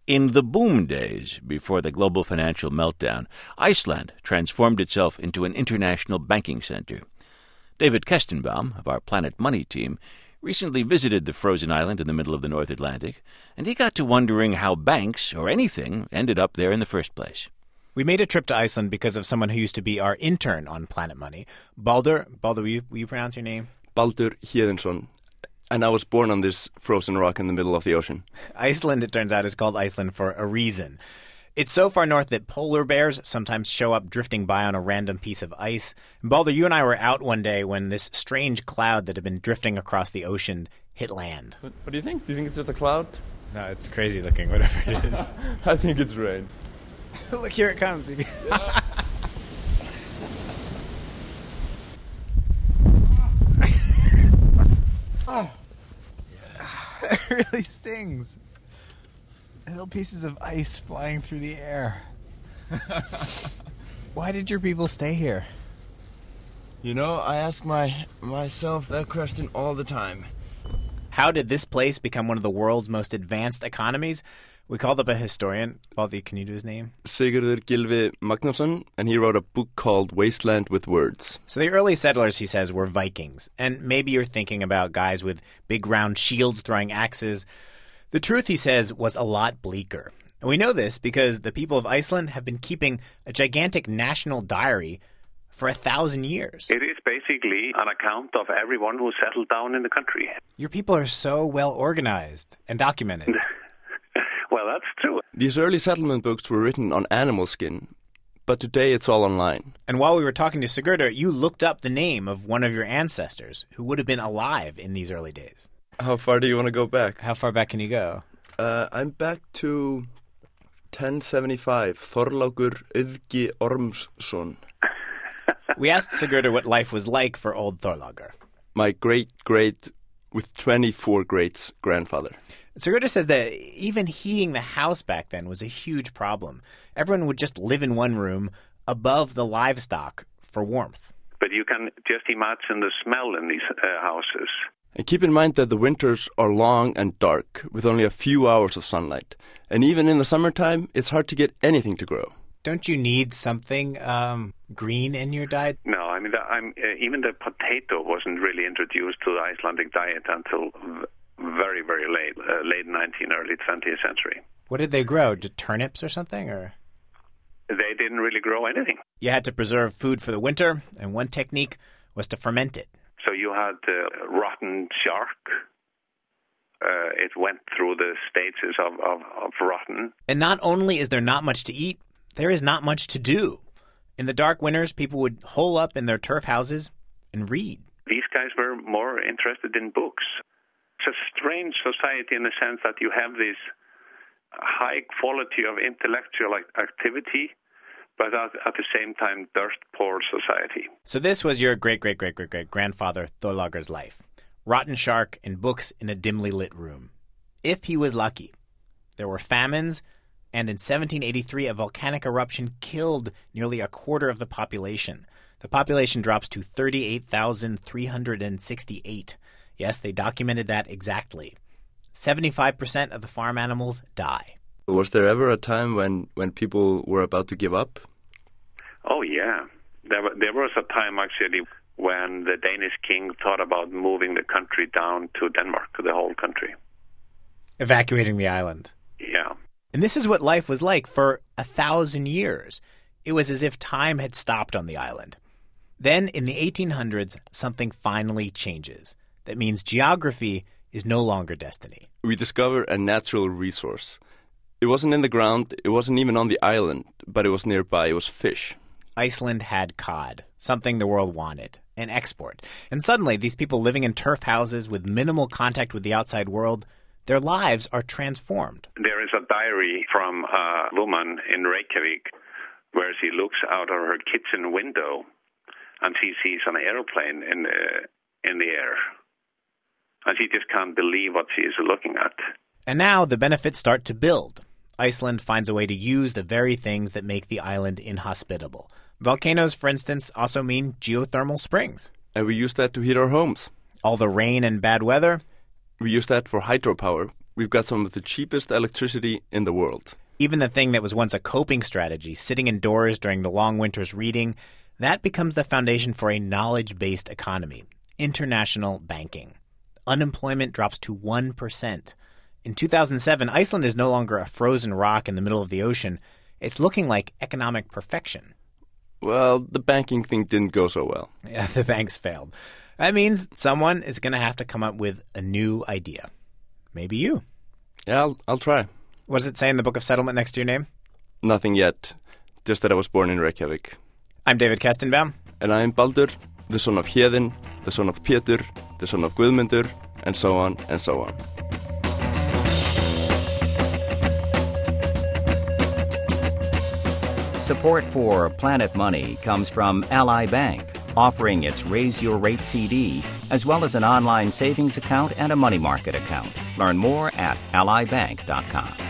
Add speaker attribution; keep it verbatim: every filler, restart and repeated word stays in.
Speaker 1: In the boom days before the global financial meltdown, Iceland transformed itself into an international banking center. David Kestenbaum of our Planet Money team recently visited the frozen island in the middle of the North Atlantic, and he got to wondering how banks, or anything, ended up there in the first place.
Speaker 2: We made a trip to Iceland because of someone who used to be our intern on Planet Money. Baldur, Baldur, will you, will you pronounce your name?
Speaker 3: Baldur Héðinsson. And I was born on this frozen rock in the middle of the ocean.
Speaker 2: Iceland, it turns out, is called Iceland for a reason. It's so far north that polar bears sometimes show up drifting by on a random piece of ice. And Baldur, you and I were out one day when this strange cloud that had been drifting across the ocean hit land.
Speaker 3: What, what do you think? Do you think it's just a cloud?
Speaker 2: No, it's crazy looking, whatever it is.
Speaker 3: I think it's rain.
Speaker 2: Look, here it comes. Oh. It really stings. Little pieces of ice flying through the air. Why did your people stay here?
Speaker 3: You know, I ask my myself that question all the time.
Speaker 2: How did this place become one of the world's most advanced economies? We called up a historian. Baldur, can you do his name?
Speaker 3: Sigurður Gylfi Magnússon, and he wrote a book called Wasteland with Words.
Speaker 2: So the early settlers, he says, were Vikings. And maybe you're thinking about guys with big round shields throwing axes. The truth, he says, was a lot bleaker. And we know this because the people of Iceland have been keeping a gigantic national diary for a thousand years.
Speaker 4: It is basically an account of everyone who settled down in the country.
Speaker 2: Your people are so well organized and documented.
Speaker 4: Well, that's true.
Speaker 3: These early settlement books were written on animal skin, but today it's all online.
Speaker 2: And while we were talking to Sigurdur, you looked up the name of one of your ancestors who would have been alive in these early days.
Speaker 3: How far do you want to go back?
Speaker 2: How far back can you go?
Speaker 3: Uh, I'm back to ten seventy-five, Þorlákur Auðgi Ormsson.
Speaker 2: We asked Sigurdur what life was like for old Þorlákur.
Speaker 3: My great-great, with twenty-four greats, grandfather.
Speaker 2: Sigurdur says that even heating the house back then was a huge problem. Everyone would just live in one room above the livestock for warmth.
Speaker 4: But you can just imagine the smell in these uh, houses.
Speaker 3: And keep in mind that the winters are long and dark, with only a few hours of sunlight. And even in the summertime, it's hard to get anything to grow.
Speaker 2: Don't you need something um, green in your diet?
Speaker 4: No, I mean, the, I'm, uh, even the potato wasn't really introduced to the Icelandic diet until very, very late, uh, late nineteenth, early twentieth century.
Speaker 2: What did they grow? Did turnips or something? Or
Speaker 4: they didn't really grow anything.
Speaker 2: You had to preserve food for the winter, and one technique was to ferment it.
Speaker 4: So you had uh, rotten shark. Uh, it went through the stages of, of, of rotten.
Speaker 2: And not only is there not much to eat, there is not much to do. In the dark winters, people would hole up in their turf houses and read.
Speaker 4: These guys were more interested in books. It's a strange society in the sense that you have this high quality of intellectual activity, but at, at the same time, dirt-poor society.
Speaker 2: So this was your great-great-great-great-great-grandfather Þorlákur's life. Rotten shark and books in a dimly lit room. If he was lucky. There were famines, and in seventeen eighty-three, a volcanic eruption killed nearly a quarter of the population. The population drops to thirty-eight thousand three hundred sixty-eight. Yes, they documented that exactly. seventy-five percent of the farm animals die.
Speaker 3: Was there ever a time when, when people were about to give up?
Speaker 4: Oh, yeah. There, there was a time, actually, when the Danish king thought about moving the country down to Denmark, the whole country.
Speaker 2: Evacuating the island.
Speaker 4: Yeah.
Speaker 2: And this is what life was like for a thousand years. It was as if time had stopped on the island. Then, in the eighteen hundreds, something finally changes. That means geography is no longer destiny.
Speaker 3: We discover a natural resource. It wasn't in the ground, it wasn't even on the island, but it was nearby. It was fish.
Speaker 2: Iceland had cod, something the world wanted, an export. And suddenly, these people living in turf houses with minimal contact with the outside world, their lives are transformed.
Speaker 4: There is a diary from a woman in Reykjavik where she looks out of her kitchen window and she sees an airplane in the, in the air. And she just can't believe what she is looking at.
Speaker 2: And now the benefits start to build. Iceland finds a way to use the very things that make the island inhospitable. Volcanoes, for instance, also mean geothermal springs.
Speaker 3: And we use that to heat our homes.
Speaker 2: All the rain and bad weather?
Speaker 3: We use that for hydropower. we've got some of the cheapest electricity in the world.
Speaker 2: Even the thing that was once a coping strategy, sitting indoors during the long winters reading, that becomes the foundation for a knowledge-based economy, international banking. Unemployment drops to one percent. In two thousand seven, Iceland is no longer a frozen rock in the middle of the ocean. It's looking like economic perfection.
Speaker 3: Well, the banking thing didn't go so well.
Speaker 2: Yeah, the banks failed. That means someone is going to have to come up with a new idea. Maybe you.
Speaker 3: Yeah, I'll, I'll try.
Speaker 2: What does it say in the Book of Settlement next to your name?
Speaker 3: Nothing yet. Just that I was born in Reykjavik.
Speaker 2: I'm David Kestenbaum.
Speaker 3: And I'm Baldur, the son of Héðinn, the son of Pétur, the son of Guðmundur, and so on and so on.
Speaker 5: Support for Planet Money comes from Ally Bank, offering its Raise Your Rate C D, as well as an online savings account and a money market account. Learn more at ally bank dot com.